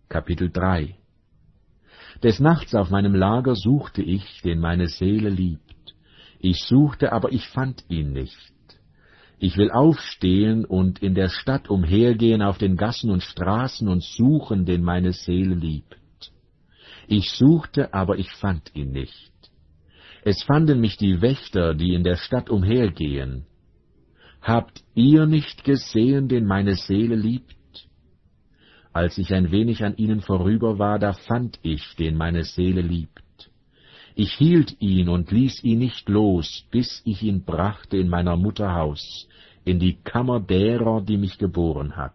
Kapitel 3. Des Nachts auf meinem Lager suchte ich, den meine Seele liebt. Ich suchte, aber ich fand ihn nicht. Ich will aufstehen und in der Stadt umhergehen auf den Gassen und Straßen und suchen, den meine Seele liebt. Ich suchte, aber ich fand ihn nicht. Es fanden mich die Wächter, die in der Stadt umhergehen. Habt ihr nicht gesehen, den meine Seele liebt? Als ich ein wenig an ihnen vorüber war, da fand ich, den meine Seele liebt. Ich hielt ihn und ließ ihn nicht los, bis ich ihn brachte in meiner Mutter Haus, in die Kammer derer, die mich geboren hat.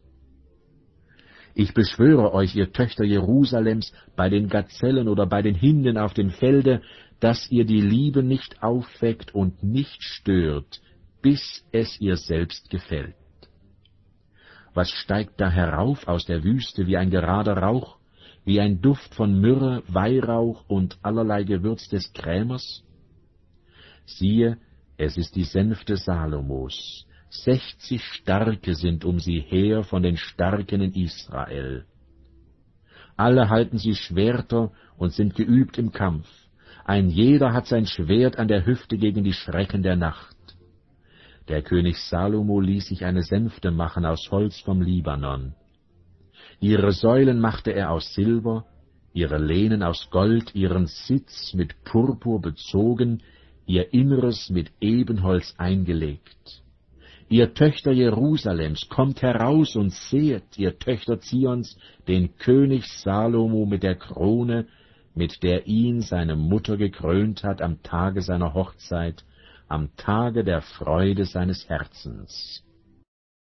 Ich beschwöre euch, ihr Töchter Jerusalems, bei den Gazellen oder bei den Hinden auf dem Felde, dass ihr die Liebe nicht aufweckt und nicht stört, bis es ihr selbst gefällt. Was steigt da herauf aus der Wüste wie ein gerader Rauch, wie ein Duft von Myrrhe, Weihrauch und allerlei Gewürz des Krämers? Siehe, es ist die Sänfte Salomos. 60 Starke sind um sie her von den Starken in Israel. Alle halten sie Schwerter und sind geübt im Kampf. Ein jeder hat sein Schwert an der Hüfte gegen die Schrecken der Nacht. Der König Salomo ließ sich eine Sänfte machen aus Holz vom Libanon. Ihre Säulen machte er aus Silber, ihre Lehnen aus Gold, ihren Sitz mit Purpur bezogen, ihr Inneres mit Ebenholz eingelegt. Ihr Töchter Jerusalems, kommt heraus und sehet, ihr Töchter Zions, den König Salomo mit der Krone, mit der ihn seine Mutter gekrönt hat am Tage seiner Hochzeit, am Tage der Freude seines Herzens.